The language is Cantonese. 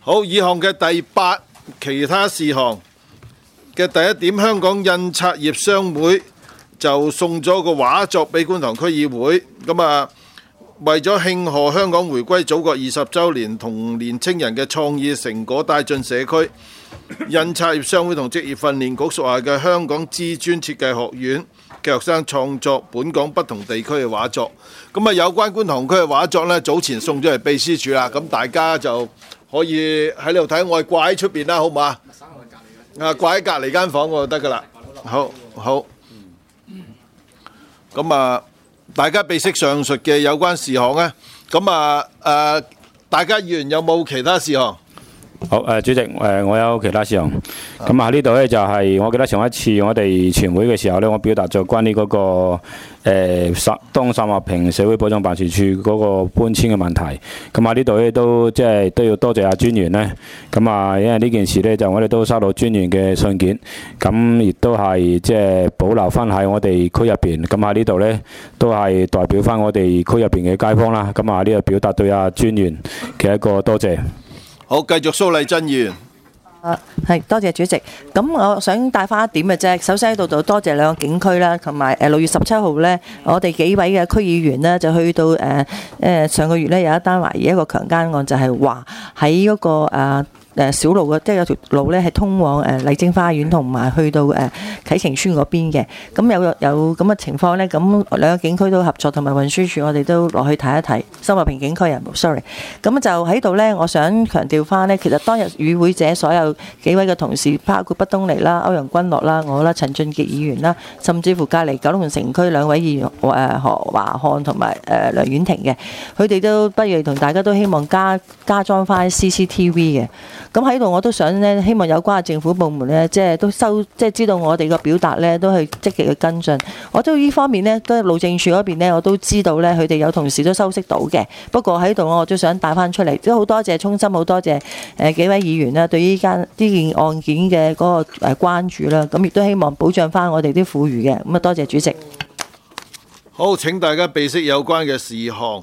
好，以項嘅第8其他事項嘅第一點，香港印刷業商會就送咗個畫作俾觀塘區議會，咁啊為咗慶賀香港回歸祖國20週年同年青人嘅創意成果帶進社區，印刷業商會同職業訓練局屬下嘅香港知專設計學院嘅學生創作本港不同地區嘅畫作。咁啊有關觀塘區嘅畫作呢，早前送咗嚟秘書處啦，咁大家就可以喺呢度睇，我係掛喺出邊啦，好唔好啊？掛喺隔離間房嗰度得噶啦。好。咁啊，大家備悉上述嘅有關事項呢。咁啊大家議員有冇其他事項？ 好，主席，我有其他事項。咁啊，呢度呢就係我記得上一次我哋全會嘅時候呢，我表達咗關於嗰個東秀茂坪社會保障辦事處嗰個搬遷嘅問題。咁啊，呢度呢都即係都要多謝阿專員呢。咁啊，因為呢件事呢，就我哋都收到專員嘅信件，咁亦都係即係保留翻喺我哋區入邊。咁啊，呢度呢都係代表翻我哋區入邊嘅街坊啦。咁啊，呢度表達對阿專員嘅一個多謝。 好，繼續蘇麗珍議員。 係，多謝主席。咁我想帶翻一點嘅啫。首先喺度就多謝兩個警區啦，同埋6月17號呢，我哋幾位嘅區議員呢，就去到上個月呢，有一單懷疑一個強姦案，就係話喺嗰個小路嘅，即係有條路咧係通往麗晶花園同埋去到啟晴邨嗰邊嘅。咁有咁嘅情況咧，咁兩個警區都合作，同埋運輸署我哋都落去睇一睇。秀茂坪警區啊，sorry。咁就喺度咧，我想強調翻咧，其實當日與會者所有幾位嘅同事，包括畢東尼啦、歐陽君樂啦、我啦、陳俊傑議員啦，甚至乎隔離九龍城區兩位議員何華漢同埋梁婉婷嘅，佢哋都不如同大家都希望加裝翻 CCTV 嘅。咁喺度我都想咧，希望有關嘅政府部門咧，即係知道我哋個表達咧，都係積極嘅跟進。我都呢方面咧，都路政署嗰邊咧，我都知道咧，佢哋有同事都收悉到嘅。不過喺度我都想帶翻出嚟，都好多謝衷心，好多謝幾位議員啦，對呢件案件嘅嗰個關注啦。咁亦都希望保障翻我哋啲婦孺嘅。咁啊，多謝主席。 好，請大家備悉有關嘅事項。